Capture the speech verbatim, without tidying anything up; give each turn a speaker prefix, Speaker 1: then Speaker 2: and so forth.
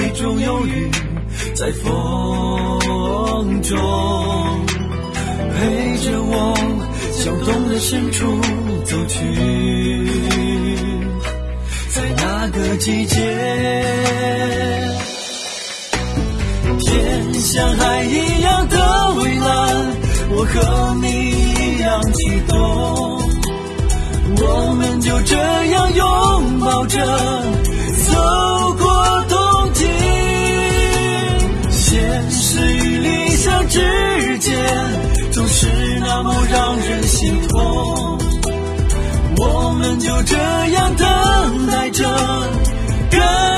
Speaker 1: 水中有雨，在风中陪着我向冬的深处走去。在那个季节，天像海一样的蔚蓝，我和你一样激动，我们就这样拥抱着走过冬季。现实与理想之间总是那么让人心痛，我们就这样等待着。